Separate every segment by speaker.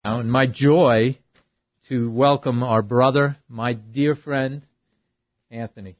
Speaker 1: And my joy to welcome our brother, my dear friend, Anthony.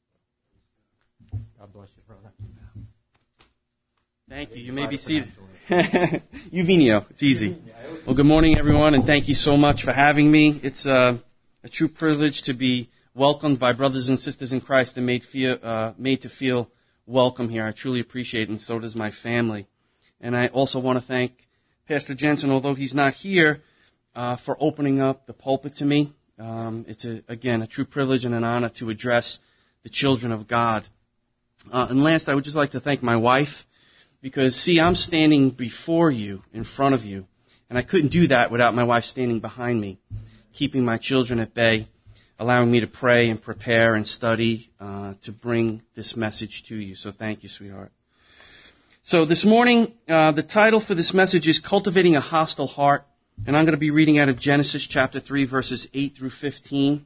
Speaker 1: God bless you, brother.
Speaker 2: Thank you. You may be seated. Eugenio, it's easy. Well, good morning, everyone, and thank you so much for having me. It's a true privilege to be welcomed by brothers and sisters in Christ and made to feel welcome here. I truly appreciate it, and so does my family. And I also want to thank Pastor Jensen, although he's not here, for opening up the pulpit to me. It's, a true privilege and an honor to address the children of God. And last, I would just like to thank my wife, because, see, I'm standing before you, in front of you, and I couldn't do that without my wife standing behind me, keeping my children at bay, allowing me to pray and prepare and study to bring this message to you. So thank you, sweetheart. So this morning, the title for this message is Cultivating a Hostile Heart, and I'm going to be reading out of Genesis chapter 3, verses 8 through 15.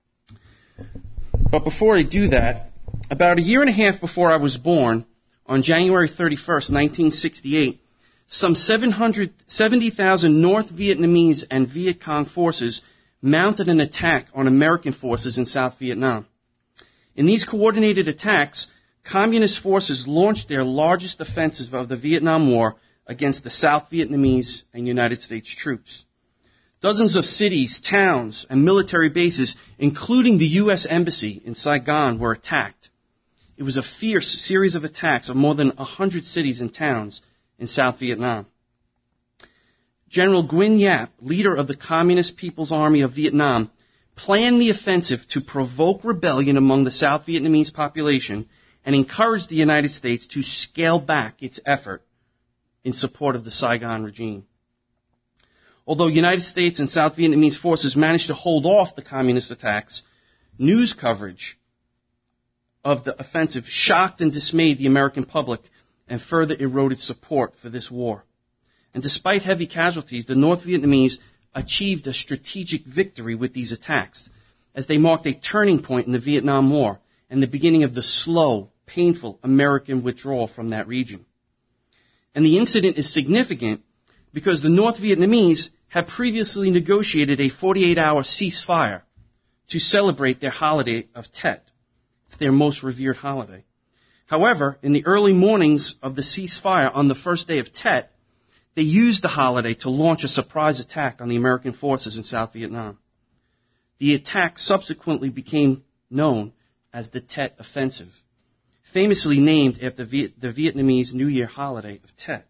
Speaker 2: But before I do that, about a year and a half before I was born, on January 31st, 1968, some 70,000 North Vietnamese and Viet Cong forces mounted an attack on American forces in South Vietnam. In these coordinated attacks, Communist forces launched their largest offensive of the Vietnam War against the South Vietnamese and United States troops. Dozens of cities, towns, and military bases, including the U.S. Embassy in Saigon, were attacked. It was a fierce series of attacks of more than 100 cities and towns in South Vietnam. General Nguyen Giap, leader of the Communist People's Army of Vietnam, planned the offensive to provoke rebellion among the South Vietnamese population and encouraged the United States to scale back its effort in support of the Saigon regime. Although United States and South Vietnamese forces managed to hold off the communist attacks, news coverage of the offensive shocked and dismayed the American public and further eroded support for this war. And despite heavy casualties, the North Vietnamese achieved a strategic victory with these attacks, as they marked a turning point in the Vietnam War and the beginning of the slow, painful American withdrawal from that region. And the incident is significant because the North Vietnamese had previously negotiated a 48-hour ceasefire to celebrate their holiday of Tet. It's their most revered holiday. However, in the early mornings of the ceasefire on the first day of Tet, they used the holiday to launch a surprise attack on the American forces in South Vietnam. The attack subsequently became known as the Tet Offensive, famously named after the Vietnamese New Year holiday of Tet.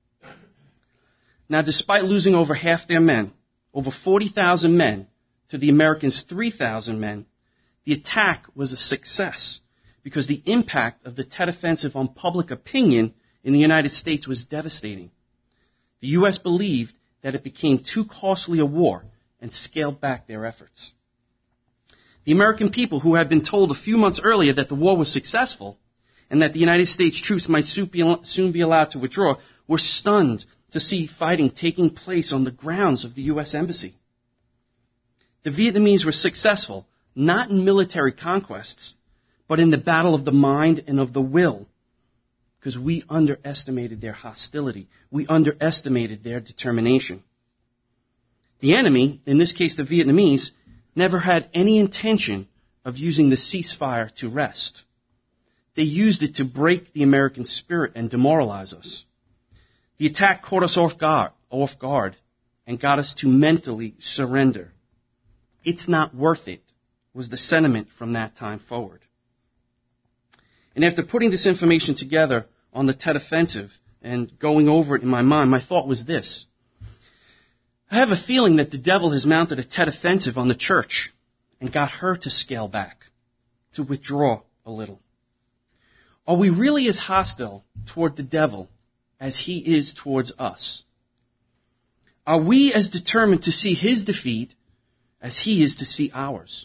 Speaker 2: Now, despite losing over half their men, over 40,000 men, to the Americans' 3,000 men, the attack was a success because the impact of the Tet Offensive on public opinion in the United States was devastating. The U.S. believed that it became too costly a war and scaled back their efforts. The American people, who had been told a few months earlier that the war was successful and that the United States troops might soon be allowed to withdraw, were stunned to see fighting taking place on the grounds of the U.S. Embassy. The Vietnamese were successful, not in military conquests, but in the battle of the mind and of the will, because we underestimated their hostility. We underestimated their determination. The enemy, in this case the Vietnamese, never had any intention of using the ceasefire to rest. They used it to break the American spirit and demoralize us. The attack caught us off guard and got us to mentally surrender. It's not worth it, was the sentiment from that time forward. And after putting this information together on the Tet Offensive and going over it in my mind, my thought was this. I have a feeling that the devil has mounted a Tet Offensive on the church and got her to scale back, to withdraw a little. Are we really as hostile toward the devil as he is towards us? Are we as determined to see his defeat as he is to see ours?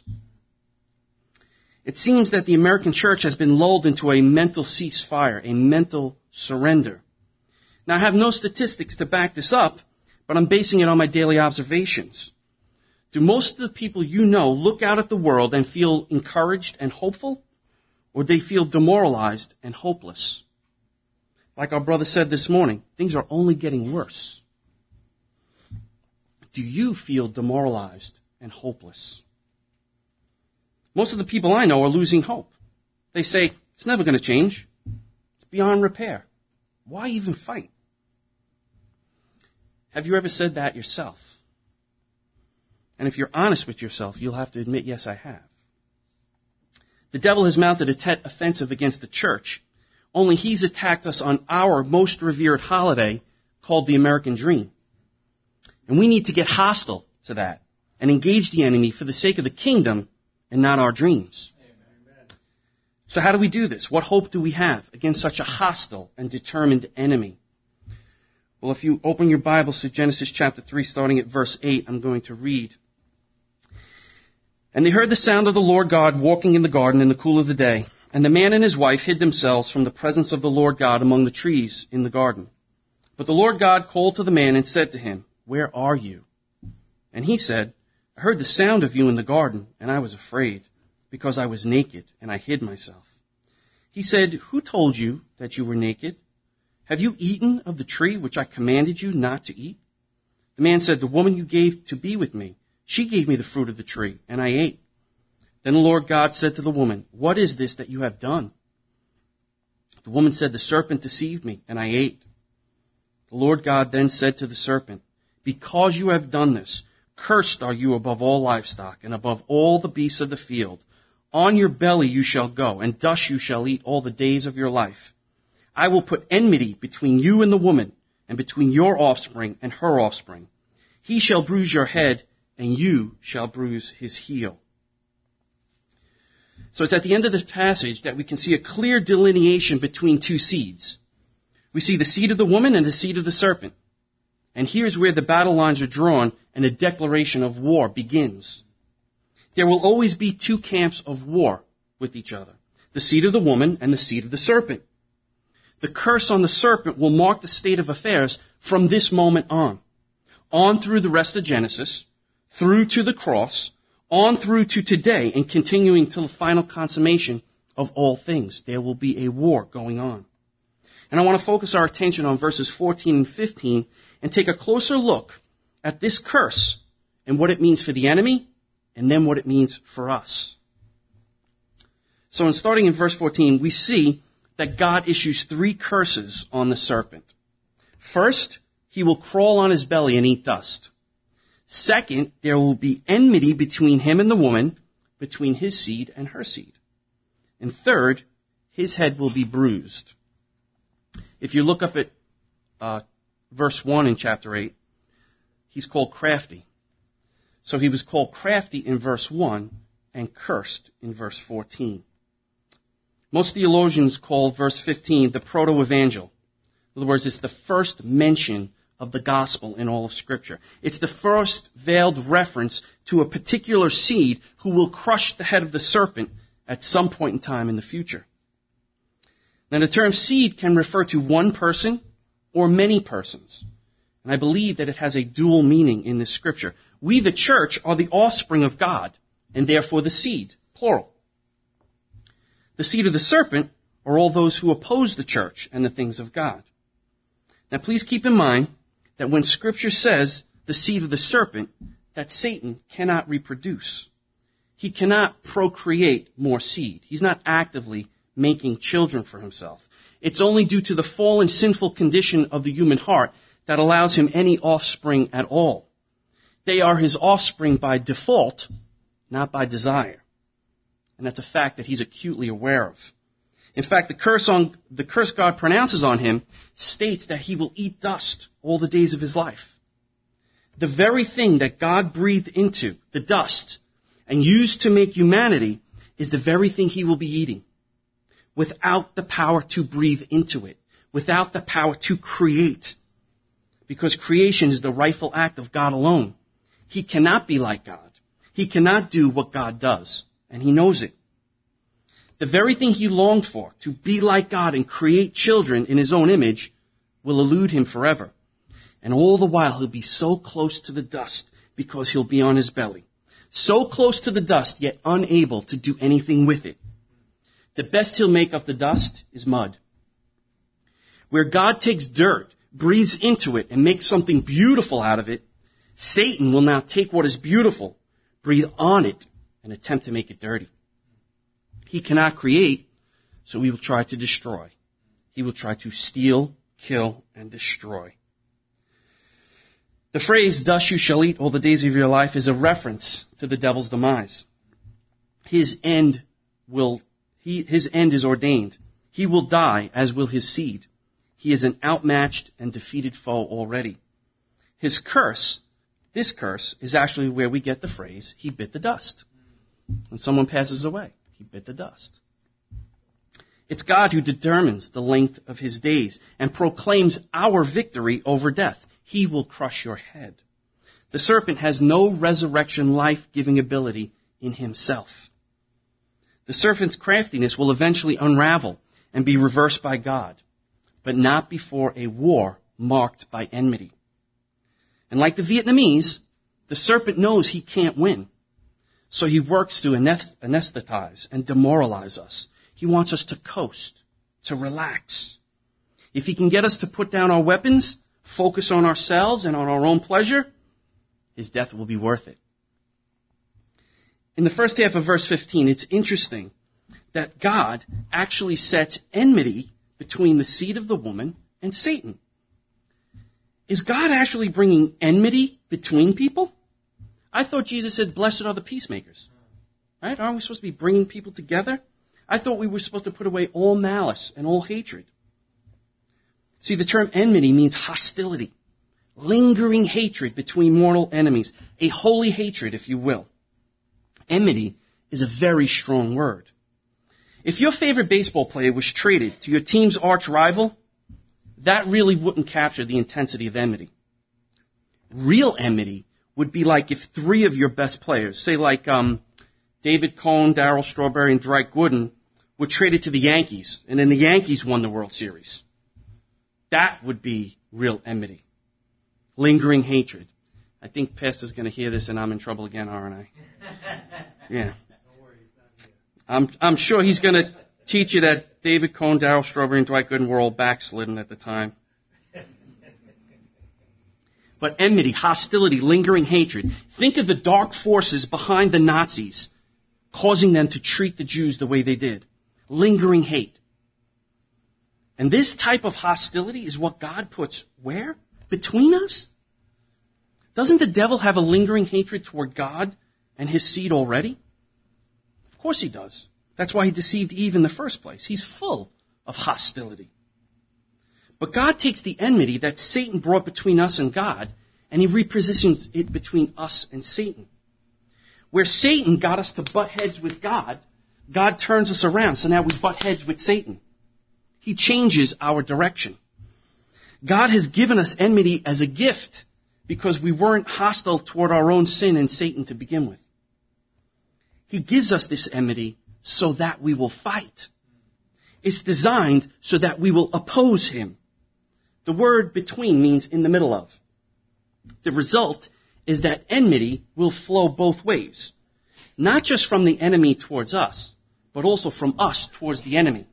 Speaker 2: It seems that the American church has been lulled into a mental ceasefire, a mental surrender. Now, I have no statistics to back this up, but I'm basing it on my daily observations. Do most of the people you know look out at the world and feel encouraged and hopeful? Or they feel demoralized and hopeless? Like our brother said this morning, things are only getting worse. do you feel demoralized and hopeless? Most of the people I know are losing hope. They say, it's never going to change. It's beyond repair. Why even fight? Have you ever said that yourself? And if you're honest with yourself, you'll have to admit, yes, I have. The devil has mounted a Tet offensive against the church, only he's attacked us on our most revered holiday called the American Dream. And we need to get hostile to that and engage the enemy for the sake of the kingdom and not our dreams. Amen. So how do we do this? What hope do we have against such a hostile and determined enemy? Well, if you open your Bibles to Genesis chapter 3, starting at verse 8, I'm going to read. And they heard the sound of the Lord God walking in the garden in the cool of the day. And the man and his wife hid themselves from the presence of the Lord God among the trees in the garden. But the Lord God called to the man and said to him, where are you? And he said, I heard the sound of you in the garden, and I was afraid, because I was naked, and I hid myself. He said, who told you that you were naked? Have you eaten of the tree which I commanded you not to eat? The man said, the woman you gave to be with me, she gave me the fruit of the tree, and I ate. Then the Lord God said to the woman, what is this that you have done? The woman said, the serpent deceived me, and I ate. The Lord God then said to the serpent, because you have done this, cursed are you above all livestock, and above all the beasts of the field. On your belly you shall go, and dust you shall eat all the days of your life. I will put enmity between you and the woman, and between your offspring and her offspring. He shall bruise your head, and you shall bruise his heel. So it's at the end of this passage that we can see a clear delineation between two seeds. We see the seed of the woman and the seed of the serpent. And here's where the battle lines are drawn and a declaration of war begins. There will always be two camps of war with each other, the seed of the woman and the seed of the serpent. The curse on the serpent will mark the state of affairs from this moment on through the rest of Genesis, through to the cross, on through to today, and continuing to the final consummation of all things. There will be a war going on. And I want to focus our attention on verses 14 and 15 and take a closer look at this curse and what it means for the enemy and then what it means for us. So starting in verse 14, we see that God issues three curses on the serpent. First, he will crawl on his belly and eat dust. Second, there will be enmity between him and the woman, between his seed and her seed. And third, his head will be bruised. If you look up at verse 1 in chapter 8, he's called crafty. So he was called crafty in verse 1 and cursed in verse 14. Most theologians call verse 15 the proto-evangel. In other words, it's the first mention of the gospel in all of Scripture. It's the first veiled reference to a particular seed who will crush the head of the serpent at some point in time in the future. Now, the term seed can refer to one person or many persons. And I believe that it has a dual meaning in this Scripture. We, the church, are the offspring of God, and therefore the seed, plural. The seed of the serpent are all those who oppose the church and the things of God. Now, please keep in mind that when Scripture says the seed of the serpent, that Satan cannot reproduce. He cannot procreate more seed. He's not actively making children for himself. It's only due to the fallen, sinful condition of the human heart that allows him any offspring at all. They are his offspring by default, not by desire. And that's a fact that he's acutely aware of. In fact, the curse God pronounces on him states that he will eat dust all the days of his life. The very thing that God breathed into, the dust, and used to make humanity, is the very thing he will be eating. Without the power to breathe into it. Without the power to create. Because creation is the rightful act of God alone. He cannot be like God. He cannot do what God does. And he knows it. The very thing he longed for, to be like God and create children in his own image, will elude him forever. And all the while he'll be so close to the dust because he'll be on his belly. So close to the dust, yet unable to do anything with it. The best he'll make of the dust is mud. Where God takes dirt, breathes into it, and makes something beautiful out of it, Satan will now take what is beautiful, breathe on it, and attempt to make it dirty. He cannot create, so he will try to destroy. He will try to steal, kill, and destroy. The phrase, "thus you shall eat all the days of your life," is a reference to the devil's demise. His end is ordained. He will die, as will his seed. He is an outmatched and defeated foe already. His curse, this curse, is actually where we get the phrase, "he bit the dust." When someone passes away, he bit the dust. It's God who determines the length of his days and proclaims our victory over death. He will crush your head. The serpent has no resurrection life-giving ability in himself. The serpent's craftiness will eventually unravel and be reversed by God, but not before a war marked by enmity. And like the Vietnamese, the serpent knows he can't win. So he works to anesthetize and demoralize us. He wants us to coast, to relax. If he can get us to put down our weapons, focus on ourselves and on our own pleasure, his death will be worth it. In the first half of verse 15, it's interesting that God actually sets enmity between the seed of the woman and Satan. Is God actually bringing enmity between people? I thought Jesus said, "Blessed are the peacemakers." Right? Aren't we supposed to be bringing people together? I thought we were supposed to put away all malice and all hatred. See, the term enmity means hostility, lingering hatred between mortal enemies, a holy hatred, if you will. Enmity is a very strong word. If your favorite baseball player was traded to your team's arch rival, that really wouldn't capture the intensity of enmity. Real enmity would be like if three of your best players, say like David Cone, Darryl Strawberry, and Dwight Gooden, were traded to the Yankees, and then the Yankees won the World Series. That would be real enmity. Lingering hatred. I think Pastor's going to hear this and I'm in trouble again, aren't I? Yeah. I'm sure he's going to teach you that David Cone, Darryl Strawberry, and Dwight Gooden were all backslidden at the time. But enmity, hostility, lingering hatred. Think of the dark forces behind the Nazis, causing them to treat the Jews the way they did. Lingering hate. And this type of hostility is what God puts where? Between us? Doesn't the devil have a lingering hatred toward God and his seed already? Of course he does. That's why he deceived Eve in the first place. He's full of hostility. But God takes the enmity that Satan brought between us and God, and he repositions it between us and Satan. Where Satan got us to butt heads with God, God turns us around, so now we butt heads with Satan. He changes our direction. God has given us enmity as a gift because we weren't hostile toward our own sin and Satan to begin with. He gives us this enmity so that we will fight. It's designed so that we will oppose him. The word between means in the middle of. The result is that enmity will flow both ways. Not just from the enemy towards us, but also from us towards the enemy.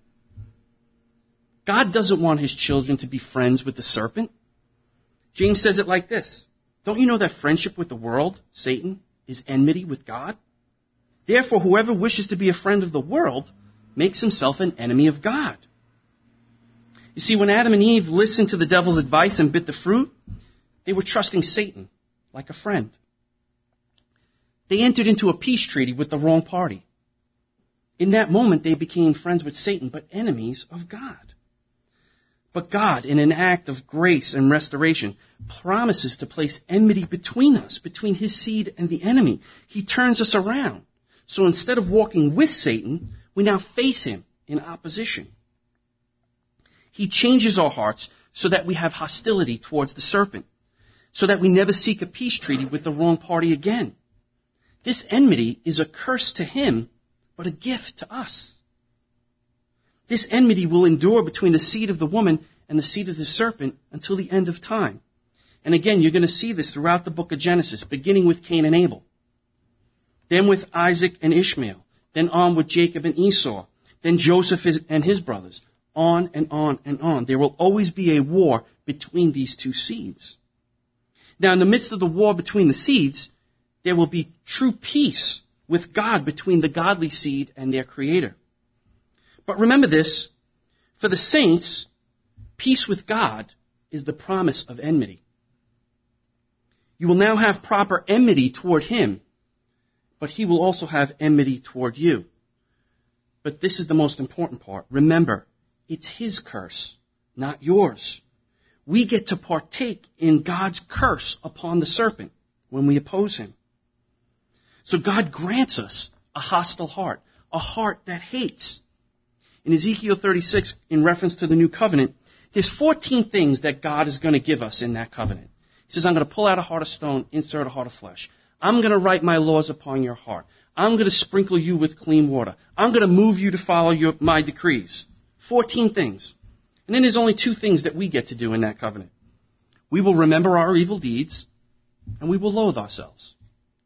Speaker 2: God doesn't want his children to be friends with the serpent. James says it like this. Don't you know that friendship with the world, Satan, is enmity with God? Therefore, whoever wishes to be a friend of the world makes himself an enemy of God. You see, when Adam and Eve listened to the devil's advice and bit the fruit, they were trusting Satan like a friend. They entered into a peace treaty with the wrong party. In that moment, they became friends with Satan, but enemies of God. But God, in an act of grace and restoration, promises to place enmity between us, between his seed and the enemy. He turns us around. So instead of walking with Satan, we now face him in opposition. He changes our hearts so that we have hostility towards the serpent, so that we never seek a peace treaty with the wrong party again. This enmity is a curse to him, but a gift to us. This enmity will endure between the seed of the woman and the seed of the serpent until the end of time. And again, you're going to see this throughout the book of Genesis, beginning with Cain and Abel, then with Isaac and Ishmael, then on with Jacob and Esau, then Joseph and his brothers, on and on and on. There will always be a war between these two seeds. Now, in the midst of the war between the seeds, there will be true peace with God between the godly seed and their Creator. But remember this, for the saints, peace with God is the promise of enmity. You will now have proper enmity toward Him, but He will also have enmity toward you. But this is the most important part. Remember, it's His curse, not yours. We get to partake in God's curse upon the serpent when we oppose Him. So God grants us a hostile heart, a heart that hates. In Ezekiel 36, in reference to the new covenant, there's 14 things that God is going to give us in that covenant. He says, I'm going to pull out a heart of stone, insert a heart of flesh. I'm going to write my laws upon your heart. I'm going to sprinkle you with clean water. I'm going to move you to follow my decrees. 14 things. And then there's only 2 things that we get to do in that covenant. We will remember our evil deeds, and we will loathe ourselves.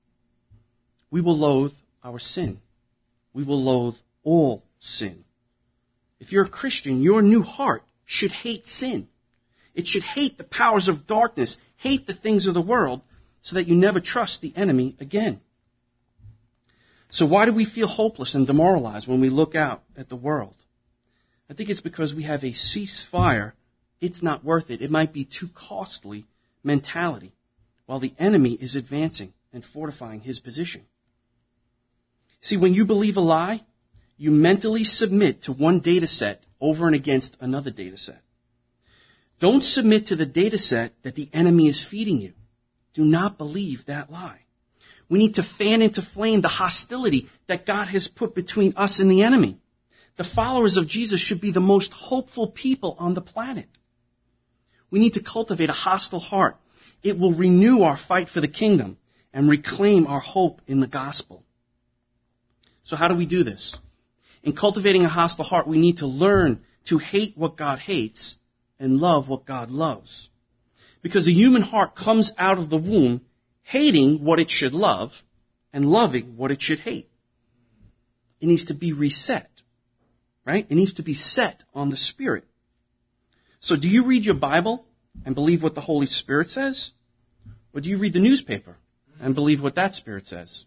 Speaker 2: We will loathe our sin. We will loathe all sin. If you're a Christian, your new heart should hate sin. It should hate the powers of darkness, hate the things of the world, so that you never trust the enemy again. So why do we feel hopeless and demoralized when we look out at the world? I think it's because we have a ceasefire, it's not worth it, it might be too costly mentality, while the enemy is advancing and fortifying his position. See, when you believe a lie, you mentally submit to one data set over and against another data set. Don't submit to the data set that the enemy is feeding you. Do not believe that lie. We need to fan into flame the hostility that God has put between us and the enemy. The followers of Jesus should be the most hopeful people on the planet. We need to cultivate a hostile heart. It will renew our fight for the kingdom and reclaim our hope in the gospel. So how do we do this? In cultivating a hostile heart, we need to learn to hate what God hates and love what God loves. Because the human heart comes out of the womb hating what it should love and loving what it should hate. It needs to be reset, right? It needs to be set on the Spirit. So do you read your Bible and believe what the Holy Spirit says? Or do you read the newspaper and believe what that Spirit says?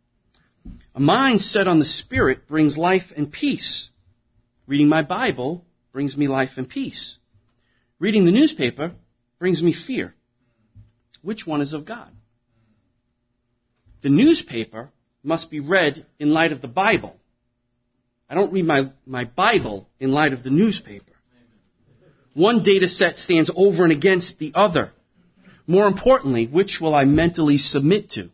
Speaker 2: A mind set on the Spirit brings life and peace. Reading my Bible brings me life and peace. Reading the newspaper brings me fear. Which one is of God? The newspaper must be read in light of the Bible. I don't read my Bible in light of the newspaper. One data set stands over and against the other. More importantly, which will I mentally submit to?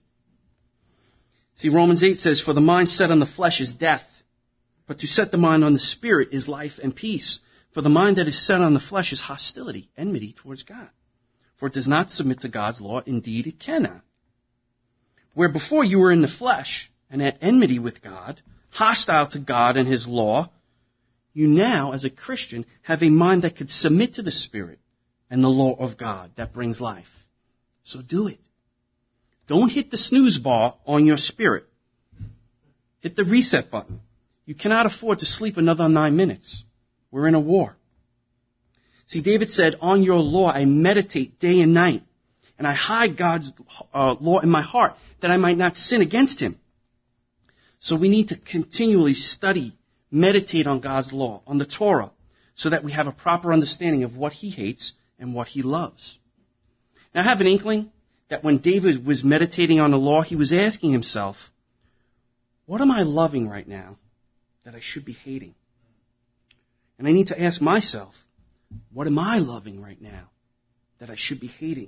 Speaker 2: See, Romans 8 says, for the mind set on the flesh is death, but to set the mind on the Spirit is life and peace. For the mind that is set on the flesh is hostility, enmity towards God. For it does not submit to God's law, indeed it cannot. Where before you were in the flesh and at enmity with God, hostile to God and His law, you now, as a Christian, have a mind that could submit to the Spirit and the law of God that brings life. So do it. Don't hit the snooze bar on your spirit. Hit the reset button. You cannot afford to sleep another 9 minutes. We're in a war. See, David said, on your law I meditate day and night, and I hide God's law in my heart that I might not sin against Him. So we need to continually study, meditate on God's law, on the Torah, so that we have a proper understanding of what He hates and what He loves. Now, I have an inkling that when David was meditating on the law, he was asking himself, what am I loving right now that I should be hating? And I need to ask myself, what am I loving right now that I should be hating?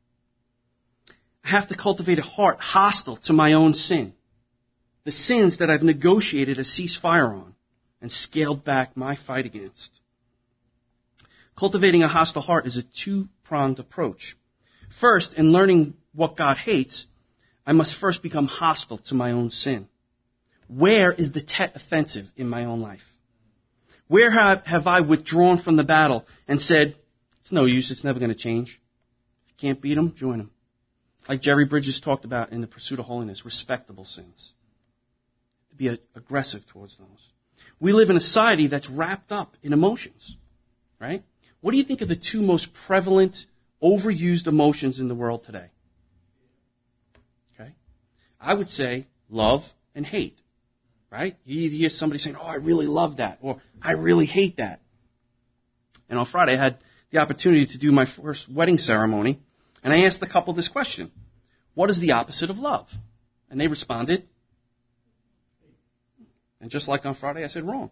Speaker 2: I have to cultivate a heart hostile to my own sin, the sins that I've negotiated a ceasefire on and scaled back my fight against. Cultivating a hostile heart is a two-pronged approach. First, in learning what God hates, I must first become hostile to my own sin. Where is the offensive in my own life? Where have I withdrawn from the battle and said, it's no use, it's never going to change. If you can't beat them, join them. Like Jerry Bridges talked about in The Pursuit of Holiness, respectable sins. To be aggressive towards those. We live in a society that's wrapped up in emotions, right? What do you think are the two most prevalent overused emotions in the world today? Okay? I would say love and hate. Right? You hear somebody saying, oh, I really love that, or I really hate that. And on Friday, I had the opportunity to do my first wedding ceremony, and I asked the couple this question: what is the opposite of love? And they responded, and just like on Friday, I said wrong.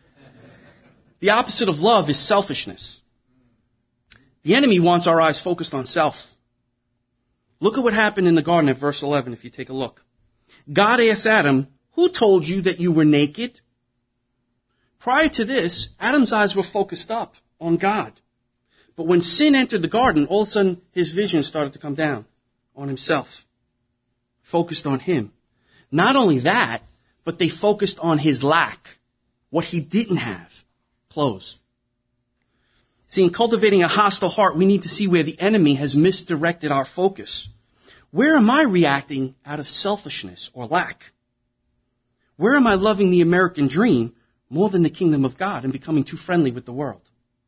Speaker 2: The opposite of love is selfishness. The enemy wants our eyes focused on self. Look at what happened in the garden at verse 11, if you take a look. God asked Adam, who told you that you were naked? Prior to this, Adam's eyes were focused up on God. But when sin entered the garden, all of a sudden his vision started to come down on himself. Focused on him. Not only that, but they focused on his lack. What he didn't have. Clothes. See, in cultivating a hostile heart, we need to see where the enemy has misdirected our focus. Where am I reacting out of selfishness or lack? Where am I loving the American dream more than the kingdom of God and becoming too friendly with the world?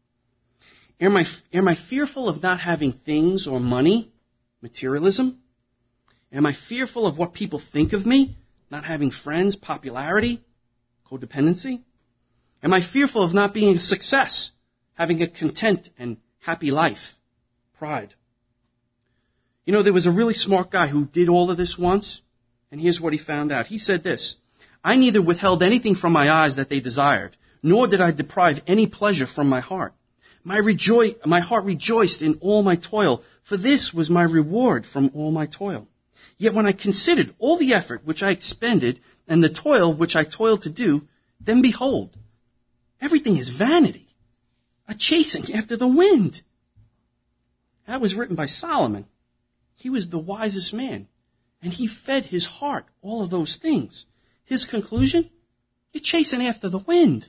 Speaker 2: Am I fearful of not having things or money, materialism? Am I fearful of what people think of me, not having friends, popularity, codependency? Am I fearful of not being a success, having a content and happy life, pride? You know, there was a really smart guy who did all of this once, and here's what he found out. He said this: I neither withheld anything from my eyes that they desired, nor did I deprive any pleasure from my heart. My heart rejoiced in all my toil, for this was my reward from all my toil. Yet when I considered all the effort which I expended and the toil which I toiled to do, then behold, everything is vanity, a chasing after the wind. That was written by Solomon. He was the wisest man, and he fed his heart all of those things. His conclusion? You're chasing after the wind.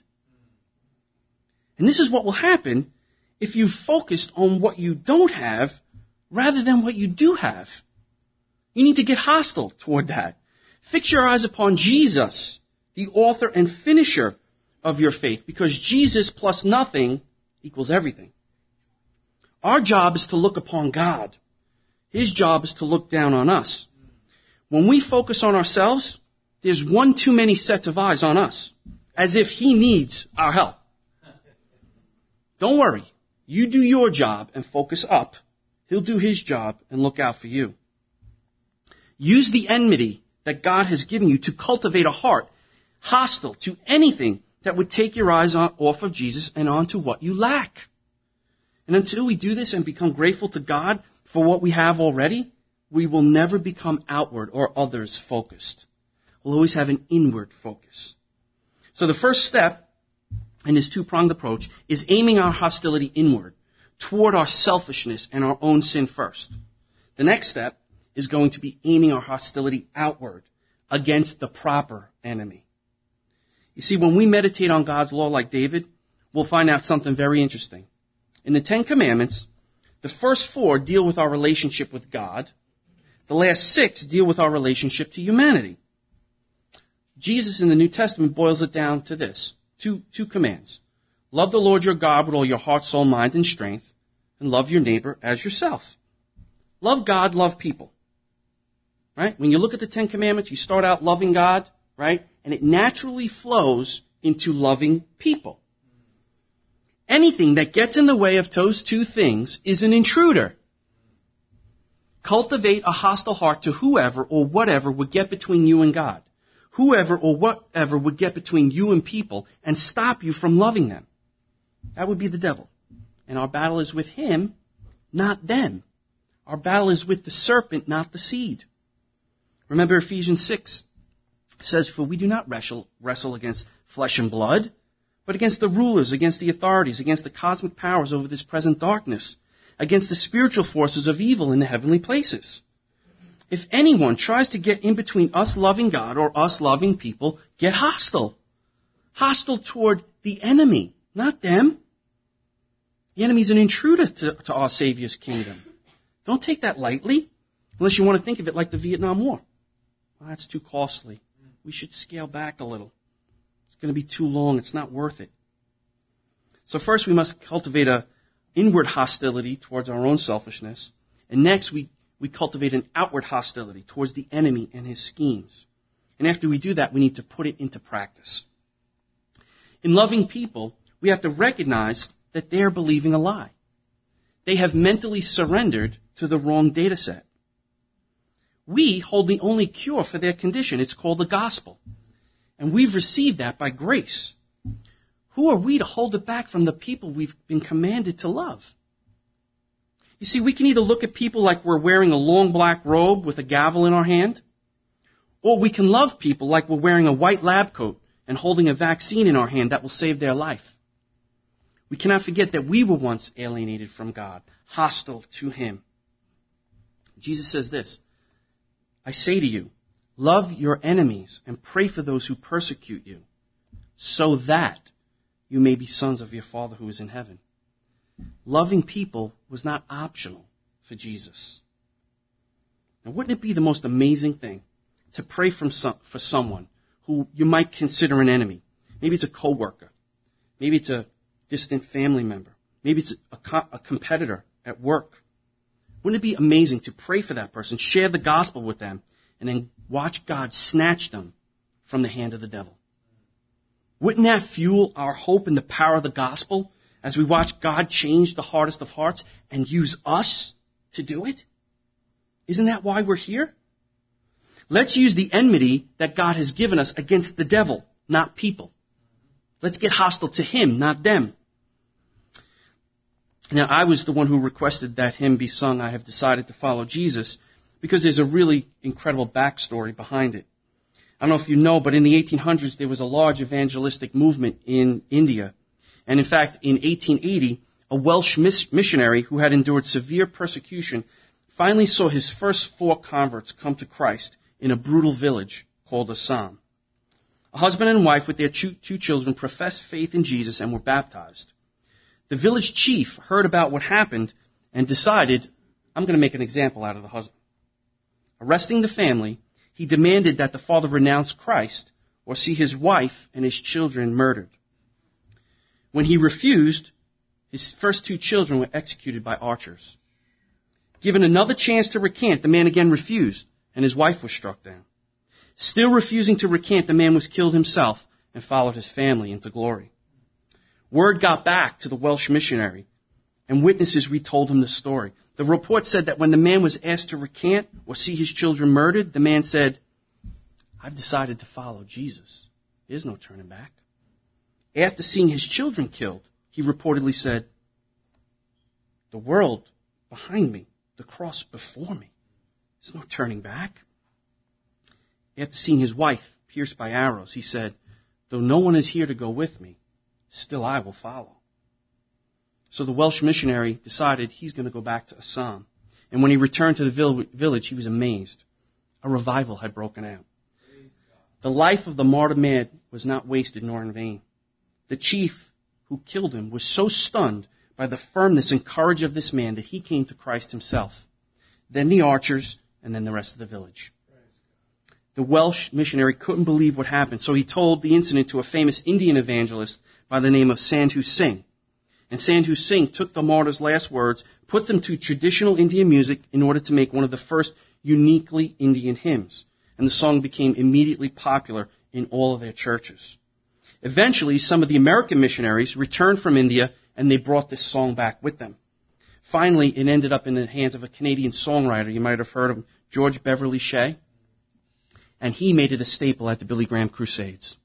Speaker 2: And this is what will happen if you focused on what you don't have rather than what you do have. You need to get hostile toward that. Fix your eyes upon Jesus, the author and finisher of your faith, because Jesus plus nothing equals everything. Our job is to look upon God. His job is to look down on us. When we focus on ourselves, there's one too many sets of eyes on us, as if he needs our help. Don't worry. You do your job and focus up. He'll do his job and look out for you. Use the enmity that God has given you to cultivate a heart hostile to anything that would take your eyes off of Jesus and onto what you lack. And until we do this and become grateful to God for what we have already, we will never become outward or others focused. We'll always have an inward focus. So the first step in this two-pronged approach is aiming our hostility inward, toward our selfishness and our own sin first. The next step is going to be aiming our hostility outward against the proper enemy. You see, when we meditate on God's law like David, we'll find out something very interesting. In the Ten Commandments, the first 4 deal with our relationship with God. The last 6 deal with our relationship to humanity. Jesus in the New Testament boils it down to this. Two commands. Love the Lord your God with all your heart, soul, mind, and strength, and love your neighbor as yourself. Love God, love people. Right? When you look at the Ten Commandments, you start out loving God, right? And it naturally flows into loving people. Anything that gets in the way of those two things is an intruder. Cultivate a hostile heart to whoever or whatever would get between you and God. Whoever or whatever would get between you and people and stop you from loving them. That would be the devil. And our battle is with him, not them. Our battle is with the serpent, not the seed. Remember Ephesians 6 says, for we do not wrestle against flesh and blood, but against the rulers, against the authorities, against the cosmic powers over this present darkness, against the spiritual forces of evil in the heavenly places. If anyone tries to get in between us loving God or us loving people, get hostile. Hostile toward the enemy, not them. The enemy's an intruder to our Savior's kingdom. Don't take that lightly, unless you want to think of it like the Vietnam War. Well, that's too costly. We should scale back a little. It's going to be too long. It's not worth it. So first we must cultivate a inward hostility towards our own selfishness. And next, we cultivate an outward hostility towards the enemy and his schemes. And after we do that, we need to put it into practice. In loving people, we have to recognize that they are believing a lie. They have mentally surrendered to the wrong data set. We hold the only cure for their condition. It's called the gospel. And we've received that by grace. Who are we to hold it back from the people we've been commanded to love? You see, we can either look at people like we're wearing a long black robe with a gavel in our hand, or we can love people like we're wearing a white lab coat and holding a vaccine in our hand that will save their life. We cannot forget that we were once alienated from God, hostile to him. Jesus says this, I say to you, love your enemies and pray for those who persecute you, so that you may be sons of your Father who is in heaven. Loving people was not optional for Jesus. Now, wouldn't it be the most amazing thing to pray for someone who you might consider an enemy? Maybe it's a coworker. Maybe it's a distant family member. Maybe it's a competitor at work. Wouldn't it be amazing to pray for that person, share the gospel with them, and then watch God snatch them from the hand of the devil? Wouldn't that fuel our hope in the power of the gospel as we watch God change the hardest of hearts and use us to do it? Isn't that why we're here? Let's use the enmity that God has given us against the devil, not people. Let's get hostile to him, not them. Now, I was the one who requested that hymn be sung, I Have Decided to Follow Jesus, because there's a really incredible backstory behind it. I don't know if you know, but in the 1800s, there was a large evangelistic movement in India. And in fact, in 1880, a Welsh missionary who had endured severe persecution finally saw his first 4 converts come to Christ in a brutal village called Assam. A husband and wife with their two children professed faith in Jesus and were baptized. The village chief heard about what happened and decided, I'm going to make an example out of the husband. Arresting the family, he demanded that the father renounce Christ or see his wife and his children murdered. When he refused, his first 2 children were executed by archers. Given another chance to recant, the man again refused, and his wife was struck down. Still refusing to recant, the man was killed himself and followed his family into glory. Word got back to the Welsh missionary, and witnesses retold him the story. The report said that when the man was asked to recant or see his children murdered, the man said, I've decided to follow Jesus. There's no turning back. After seeing his children killed, he reportedly said, the world behind me, the cross before me. There's no turning back. After seeing his wife pierced by arrows, he said, though no one is here to go with me, still I will follow. So the Welsh missionary decided he's going to go back to Assam. And when he returned to the village, he was amazed. A revival had broken out. The life of the martyr man was not wasted nor in vain. The chief who killed him was so stunned by the firmness and courage of this man that he came to Christ himself. Then the archers, and then the rest of the village. The Welsh missionary couldn't believe what happened, so he told the incident to a famous Indian evangelist by the name of Sandhu Singh. And Sandhu Singh took the martyr's last words, put them to traditional Indian music in order to make one of the first uniquely Indian hymns. And the song became immediately popular in all of their churches. Eventually, some of the American missionaries returned from India, and they brought this song back with them. Finally, it ended up in the hands of a Canadian songwriter. You might have heard of him, George Beverly Shea. And he made it a staple at the Billy Graham Crusades.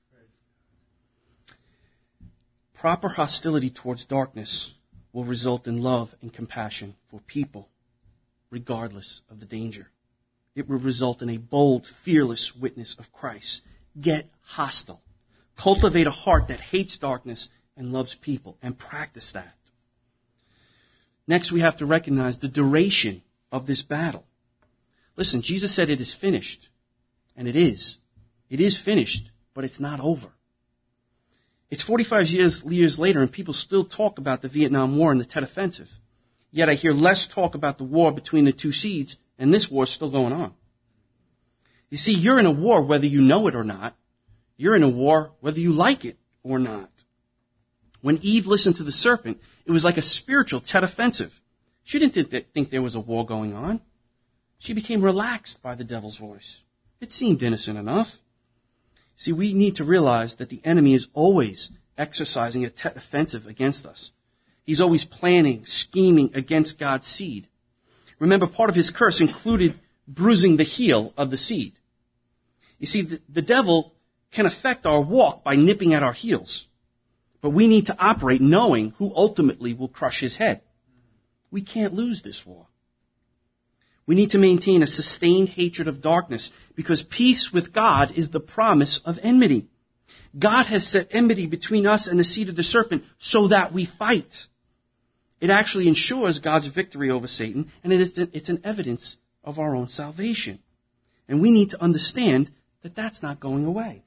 Speaker 2: Proper hostility towards darkness will result in love and compassion for people, regardless of the danger. It will result in a bold, fearless witness of Christ. Get hostile. Cultivate a heart that hates darkness and loves people, and practice that. Next, we have to recognize the duration of this battle. Listen, Jesus said it is finished, and it is. It is finished, but it's not over. It's 45 years later, and people still talk about the Vietnam War and the Tet Offensive. Yet I hear less talk about the war between the two sides, and this war is still going on. You see, you're in a war whether you know it or not. You're in a war whether you like it or not. When Eve listened to the serpent, it was like a spiritual Tet offensive. She didn't think there was a war going on. She became relaxed by the devil's voice. It seemed innocent enough. See, we need to realize that the enemy is always exercising a Tet offensive against us. He's always planning, scheming against God's seed. Remember, part of his curse included bruising the heel of the seed. You see, the devil can affect our walk by nipping at our heels. But we need to operate knowing who ultimately will crush his head. We can't lose this war. We need to maintain a sustained hatred of darkness because peace with God is the promise of enmity. God has set enmity between us and the seed of the serpent so that we fight. It actually ensures God's victory over Satan, and it's an evidence of our own salvation. And we need to understand that that's not going away.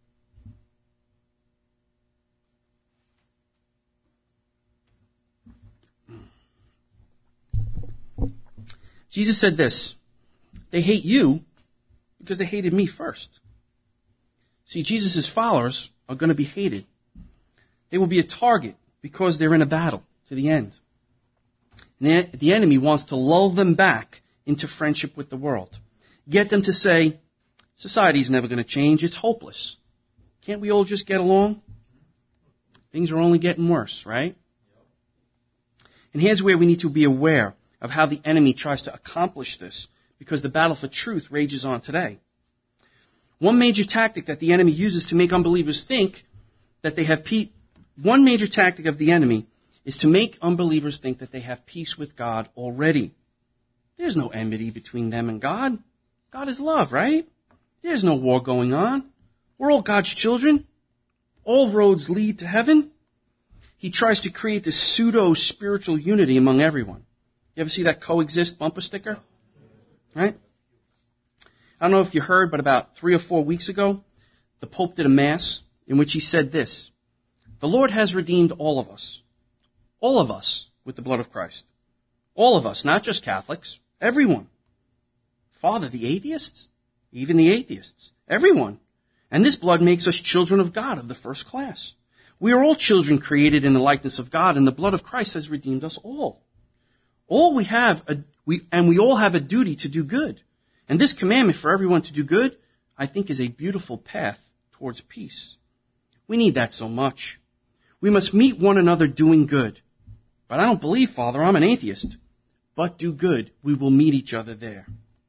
Speaker 2: Jesus said this, they hate you because they hated me first. See, Jesus' followers are going to be hated. They will be a target because they're in a battle to the end. And the enemy wants to lull them back into friendship with the world. Get them to say, society's never going to change, it's hopeless. Can't we all just get along? Things are only getting worse, right? And here's where we need to be aware of how the enemy tries to accomplish this, because the battle for truth rages on today. One major tactic that the enemy uses to make unbelievers think that they have peace, one major tactic of the enemy is to make unbelievers think that they have peace with God already. There's no enmity between them and God. God is love, right? There's no war going on. We're all God's children. All roads lead to heaven. He tries to create this pseudo-spiritual unity among everyone. You ever see that coexist bumper sticker? Right? I don't know if you heard, but about 3 or 4 weeks ago, the Pope did a Mass in which he said this, the Lord has redeemed all of us, with the blood of Christ. All of us, not just Catholics, everyone. Father, the atheists, even the atheists, everyone. And this blood makes us children of God of the first class. We are all children created in the likeness of God, and the blood of Christ has redeemed us all. We all have a duty to do good. And this commandment for everyone to do good, I think, is a beautiful path towards peace. We need that so much. We must meet one another doing good. But I don't believe, Father, I'm an atheist. But do good. We will meet each other there.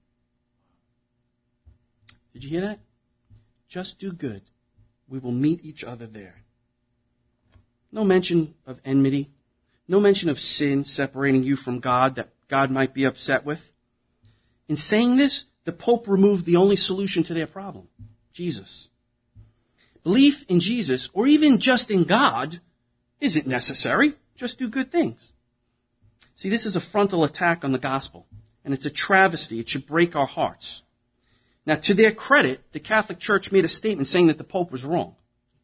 Speaker 2: Did you hear that? Just do good. We will meet each other there. No mention of enmity. No mention of sin separating you from God that God might be upset with. In saying this, the Pope removed the only solution to their problem, Jesus. Belief in Jesus, or even just in God, isn't necessary. Just do good things. See, this is a frontal attack on the gospel, and it's a travesty. It should break our hearts. Now, to their credit, the Catholic Church made a statement saying that the Pope was wrong.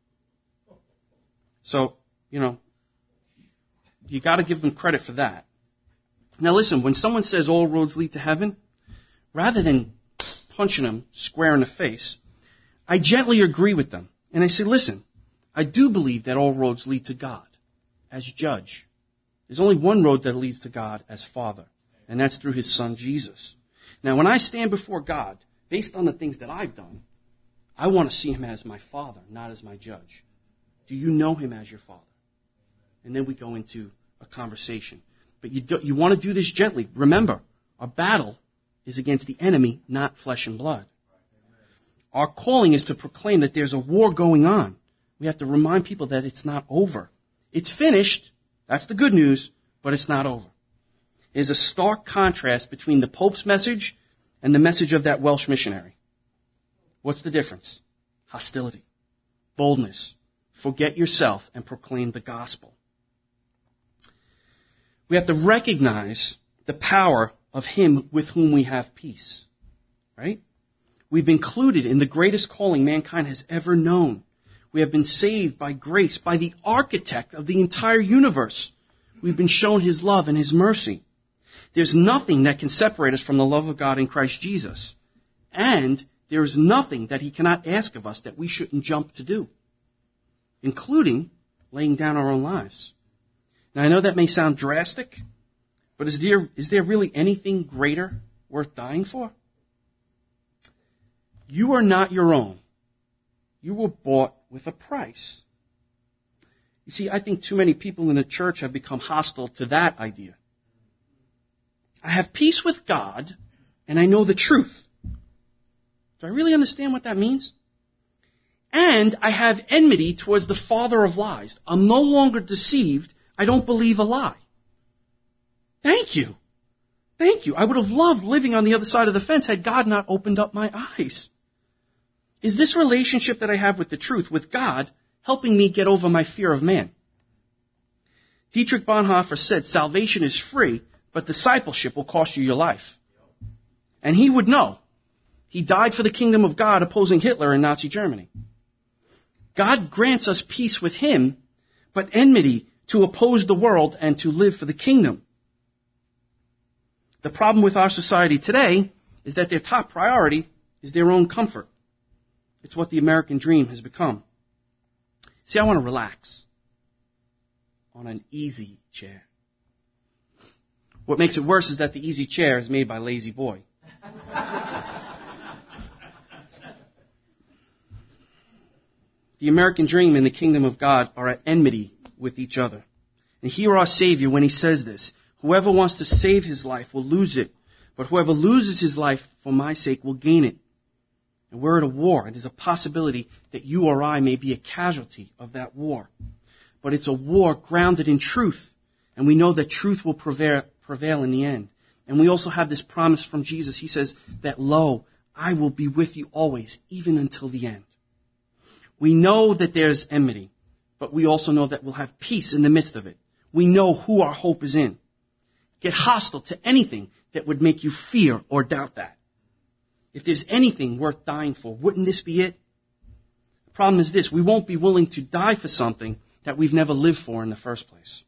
Speaker 2: So, you got to give them credit for that. Now listen, when someone says all roads lead to heaven, rather than punching them square in the face, I gently agree with them. And I say, listen, I do believe that all roads lead to God as judge. There's only one road that leads to God as Father, and that's through His Son, Jesus. Now, when I stand before God, based on the things that I've done, I want to see Him as my Father, not as my judge. Do you know Him as your Father? And then we go into a conversation. But you want to do this gently. Remember, our battle is against the enemy, not flesh and blood. Our calling is to proclaim that there's a war going on. We have to remind people that it's not over. It's finished. That's the good news, but it's not over. There's a stark contrast between the Pope's message and the message of that Welsh missionary. What's the difference? Hostility, boldness. Forget yourself and proclaim the gospel. We have to recognize the power of Him with whom we have peace. Right? We've been included in the greatest calling mankind has ever known. We have been saved by grace, by the architect of the entire universe. We've been shown His love and His mercy. There's nothing that can separate us from the love of God in Christ Jesus. And there is nothing that He cannot ask of us that we shouldn't jump to do, including laying down our own lives. Now, I know that may sound drastic, but is there really anything greater worth dying for? You are not your own. You were bought with a price. You see, I think too many people in the church have become hostile to that idea. I have peace with God, and I know the truth. Do I really understand what that means? And I have enmity towards the father of lies. I'm no longer deceived. I don't believe a lie. Thank you. Thank you. I would have loved living on the other side of the fence had God not opened up my eyes. Is this relationship that I have with the truth, with God, helping me get over my fear of man? Dietrich Bonhoeffer said, salvation is free, but discipleship will cost you your life. And he would know. He died for the kingdom of God opposing Hitler in Nazi Germany. God grants us peace with him, but enmity to oppose the world and to live for the kingdom. The problem with our society today is that their top priority is their own comfort. It's what the American dream has become. See, I want to relax on an easy chair. What makes it worse is that the easy chair is made by Lazy Boy. The American dream and the kingdom of God are at enmity with each other. And hear our Savior when he says this. Whoever wants to save his life will lose it, but whoever loses his life for my sake will gain it. And we're at a war, and there's a possibility that you or I may be a casualty of that war. But it's a war grounded in truth, and we know that truth will prevail in the end. And we also have this promise from Jesus. He says that, lo, I will be with you always, even until the end. We know that there's enmity, but we also know that we'll have peace in the midst of it. We know who our hope is in. Get hostile to anything that would make you fear or doubt that. If there's anything worth dying for, wouldn't this be it? The problem is this. We won't be willing to die for something that we've never lived for in the first place.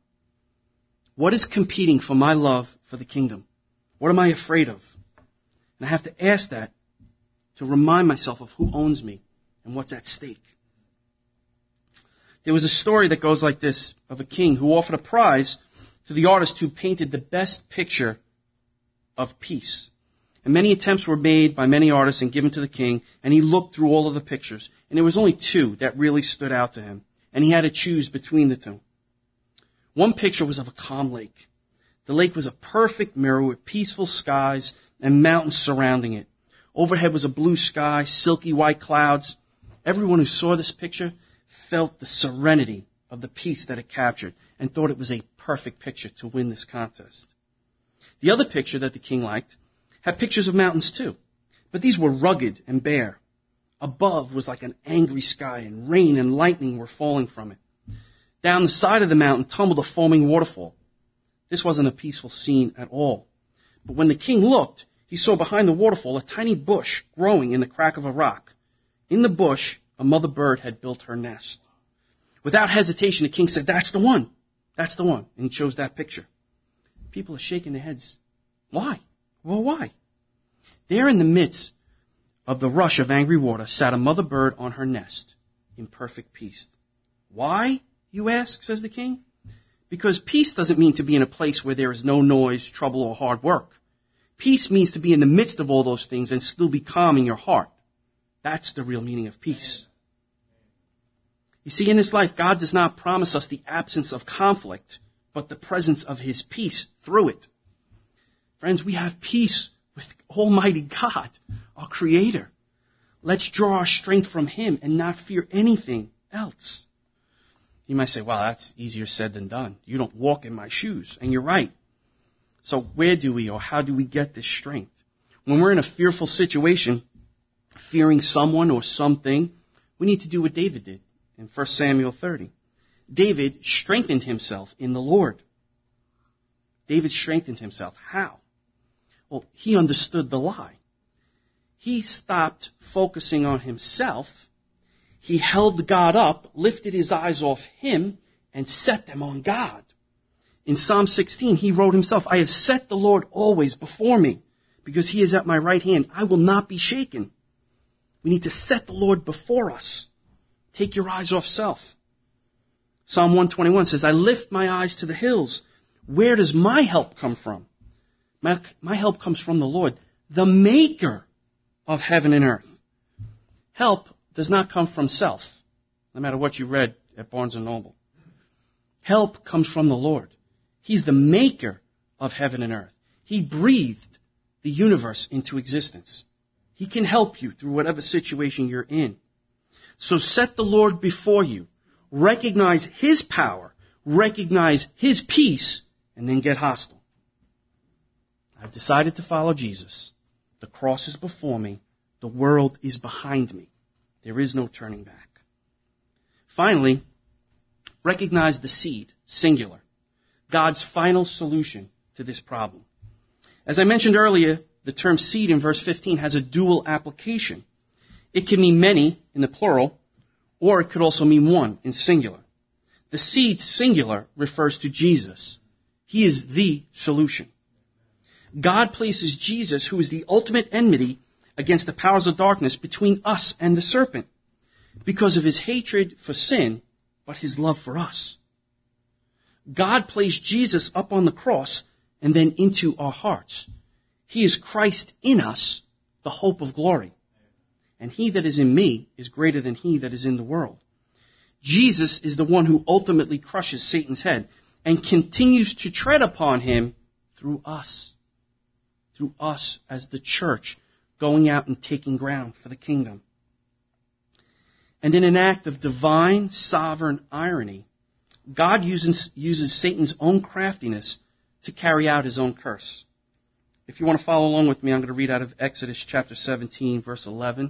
Speaker 2: What is competing for my love for the kingdom? What am I afraid of? And I have to ask that to remind myself of who owns me and what's at stake. There was a story that goes like this of a king who offered a prize to the artist who painted the best picture of peace. And many attempts were made by many artists and given to the king, and he looked through all of the pictures. And there was only two that really stood out to him, and he had to choose between the two. One picture was of a calm lake. The lake was a perfect mirror with peaceful skies and mountains surrounding it. Overhead was a blue sky, silky white clouds. Everyone who saw this picture felt the serenity of the peace that it captured and thought it was a perfect picture to win this contest. The other picture that the king liked had pictures of mountains too, but these were rugged and bare. Above was like an angry sky, and rain and lightning were falling from it. Down the side of the mountain tumbled a foaming waterfall. This wasn't a peaceful scene at all. But when the king looked, he saw behind the waterfall a tiny bush growing in the crack of a rock. In the bush, a mother bird had built her nest. Without hesitation, the king said, "That's the one. That's the one." And he chose that picture. People are shaking their heads. Why? Well, why? There in the midst of the rush of angry water sat a mother bird on her nest in perfect peace. Why, you ask, says the king? Because peace doesn't mean to be in a place where there is no noise, trouble, or hard work. Peace means to be in the midst of all those things and still be calm in your heart. That's the real meaning of peace. You see, in this life, God does not promise us the absence of conflict, but the presence of his peace through it. Friends, we have peace with Almighty God, our Creator. Let's draw our strength from him and not fear anything else. You might say, well, that's easier said than done. You don't walk in my shoes. And you're right. So where do we or how do we get this strength? When we're in a fearful situation, fearing someone or something, we need to do what David did in 1 Samuel 30. David strengthened himself in the Lord. David strengthened himself. How? Well, he understood the lie. He stopped focusing on himself. He held God up, lifted his eyes off him, and set them on God. In Psalm 16, he wrote himself, "I have set the Lord always before me, because he is at my right hand. I will not be shaken." We need to set the Lord before us. Take your eyes off self. Psalm 121 says, I lift my eyes to the hills. Where does my help come from? My help comes from the Lord, the maker of heaven and earth. Help does not come from self, no matter what you read at Barnes & Noble. Help comes from the Lord. He's the maker of heaven and earth. He breathed the universe into existence. He can help you through whatever situation you're in. So set the Lord before you. Recognize His power. Recognize His peace. And then get hostile. I've decided to follow Jesus. The cross is before me. The world is behind me. There is no turning back. Finally, recognize the seed, singular. God's final solution to this problem. As I mentioned earlier, the term seed in verse 15 has a dual application. It can mean many in the plural, or it could also mean one in singular. The seed, singular, refers to Jesus. He is the solution. God places Jesus, who is the ultimate enmity against the powers of darkness, between us and the serpent because of His hatred for sin, but His love for us. God placed Jesus up on the cross and then into our hearts. He is Christ in us, the hope of glory. And he that is in me is greater than he that is in the world. Jesus is the one who ultimately crushes Satan's head and continues to tread upon him through us. Through us as the church going out and taking ground for the kingdom. And in an act of divine sovereign irony, God uses Satan's own craftiness to carry out His own curse. If you want to follow along with me, I'm going to read out of Exodus chapter 17, verse 11.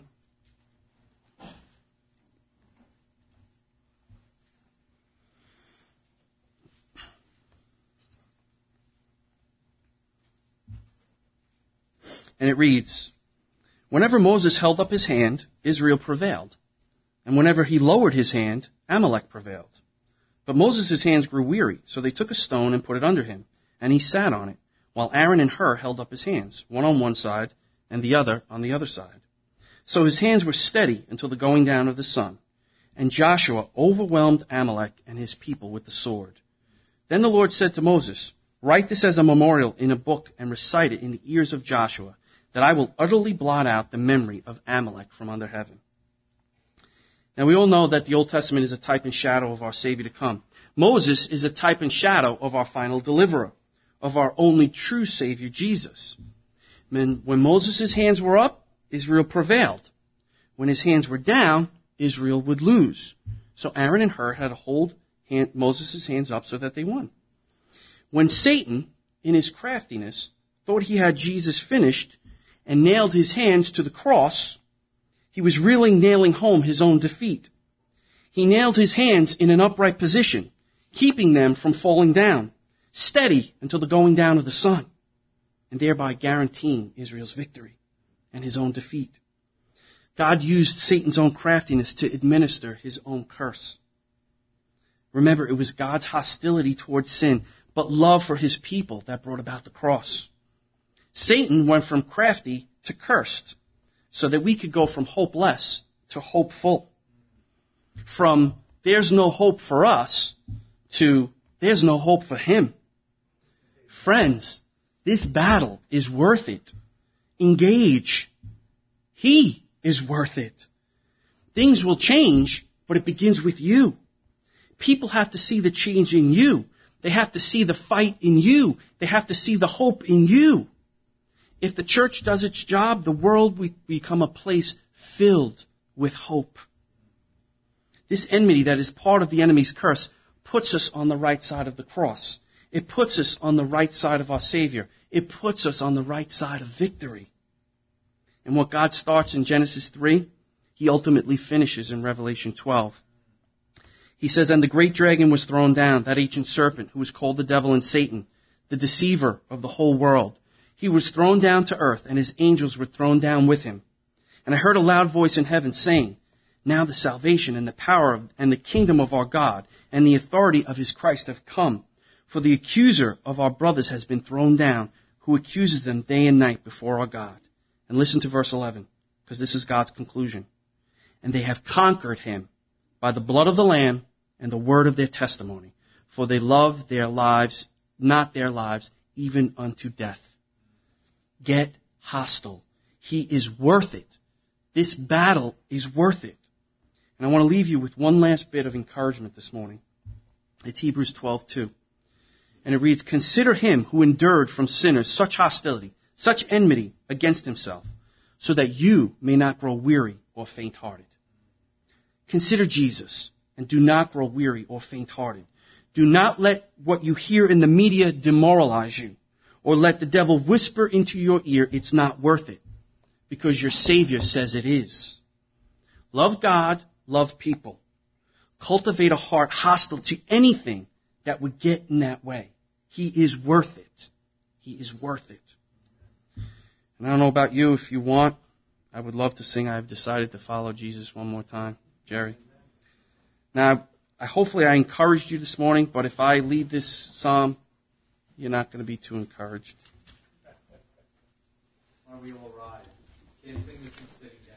Speaker 2: And it reads, Whenever Moses held up his hand, Israel prevailed. And whenever he lowered his hand, Amalek prevailed. But Moses' hands grew weary, so they took a stone and put it under him, and he sat on it, while Aaron and Hur held up his hands, one on one side and the other on the other side. So his hands were steady until the going down of the sun. And Joshua overwhelmed Amalek and his people with the sword. Then the Lord said to Moses, Write this as a memorial in a book and recite it in the ears of Joshua, that I will utterly blot out the memory of Amalek from under heaven. Now we all know that the Old Testament is a type and shadow of our Savior to come. Moses is a type and shadow of our final deliverer, of our only true Savior, Jesus. When Moses' hands were up, Israel prevailed. When his hands were down, Israel would lose. So Aaron and Hur had to hold Moses' hands up so that they won. When Satan, in his craftiness, thought he had Jesus finished and nailed his hands to the cross, he was really nailing home his own defeat. He nailed his hands in an upright position, keeping them from falling down, steady until the going down of the sun, and thereby guaranteeing Israel's victory and his own defeat. God used Satan's own craftiness to administer His own curse. Remember, it was God's hostility towards sin, but love for His people that brought about the cross. Satan went from crafty to cursed, so that we could go from hopeless to hopeful. From there's no hope for us to there's no hope for him. Friends, this battle is worth it. Engage. He is worth it. Things will change, but it begins with you. People have to see the change in you. They have to see the fight in you. They have to see the hope in you. If the church does its job, the world will become a place filled with hope. This enmity that is part of the enemy's curse puts us on the right side of the cross. It puts us on the right side of our Savior. It puts us on the right side of victory. And what God starts in Genesis 3, He ultimately finishes in Revelation 12. He says, And the great dragon was thrown down, that ancient serpent who is called the devil and Satan, the deceiver of the whole world. He was thrown down to earth, and his angels were thrown down with him. And I heard a loud voice in heaven saying, Now the salvation and the power and the kingdom of our God and the authority of His Christ have come. For the accuser of our brothers has been thrown down, who accuses them day and night before our God. And listen to verse 11, because this is God's conclusion. And they have conquered him by the blood of the Lamb and the word of their testimony, for they love their lives, not their lives, even unto death. Get hostile. He is worth it. This battle is worth it. And I want to leave you with one last bit of encouragement this morning. It's Hebrews 12:2. And it reads, consider him who endured from sinners such hostility, such enmity against himself, so that you may not grow weary or faint-hearted. Consider Jesus, and do not grow weary or faint-hearted. Do not let what you hear in the media demoralize you, or let the devil whisper into your ear, it's not worth it, because your Savior says it is. Love God, love people. Cultivate a heart hostile to anything that would get in that way. He is worth it. He is worth it. And I don't know about you, if you want, I would love to sing I've Decided to Follow Jesus one more time. Jerry. Now, hopefully I encouraged you this morning, but if I lead this psalm, you're not going to be too encouraged. Why don't we all rise? Can't sing this in sitting down.